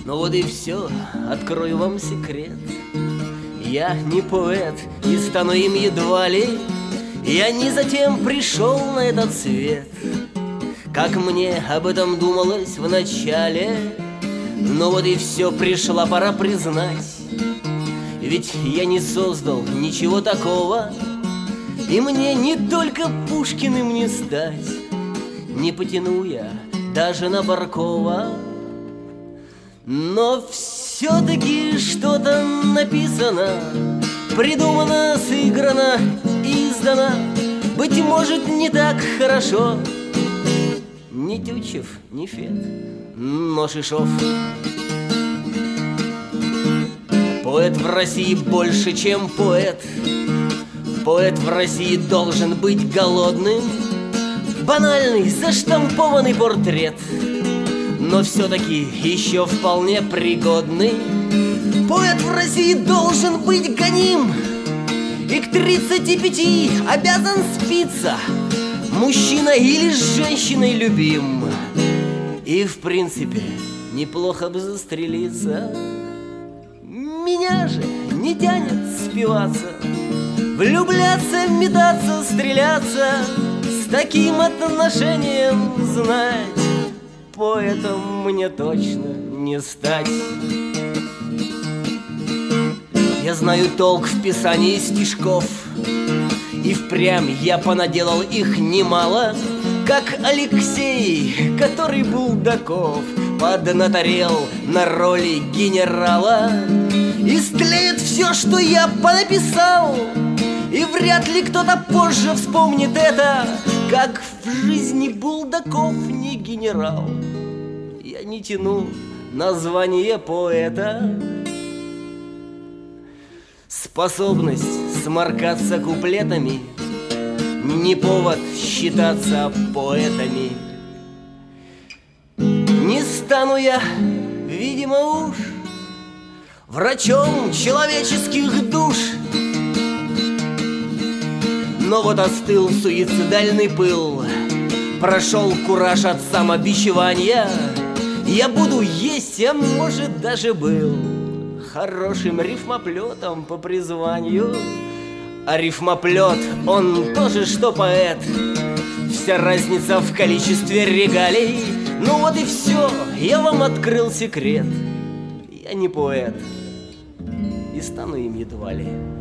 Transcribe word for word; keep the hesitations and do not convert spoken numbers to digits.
Ну вот и все, открою вам секрет. Я не поэт и стану им едва ли. Я не затем пришел на этот свет, как мне об этом думалось в начале. Но вот и все, пришла пора признать. Ведь я не создал ничего такого, и мне не только Пушкиным не стать. Не потяну я даже на Баркова, но все-таки что-то написано, придумано, сыграно, издано. Быть может, не так хорошо. Ни Тютчев, ни Фет, но Шишов. Поэт в России больше, чем поэт. Поэт в России должен быть голодным. Банальный, заштампованный портрет, но все-таки еще вполне пригодный. Поэт в России должен быть гоним и к тридцати пяти обязан спиться, мужчина или с женщиной любим. И в принципе неплохо бы застрелиться. Меня же не тянет спиваться, влюбляться, метаться, стреляться. С таким отношением, знать, поэтом мне точно не стать. Я знаю толк в писании стишков, и впрямь я понаделал их немало, как Алексей, который Булдаков поднаторел на роли генерала. Истлеет все, что я понаписал, и вряд ли кто-то позже вспомнит это, как в жизни Булдаков не генерал. Я не тяну название поэта. Способность сморкаться куплетами не повод считаться поэтами. Не стану я, видимо уж, врачом человеческих душ. Но вот остыл суицидальный пыл, прошел кураж от самобичевания. Я буду есть, а может даже был хорошим рифмоплетом по призванию. А рифмоплет, он тоже что поэт. Вся разница в количестве регалий. Ну вот и все, я вам открыл секрет. Я не поэт и стану им едва ли.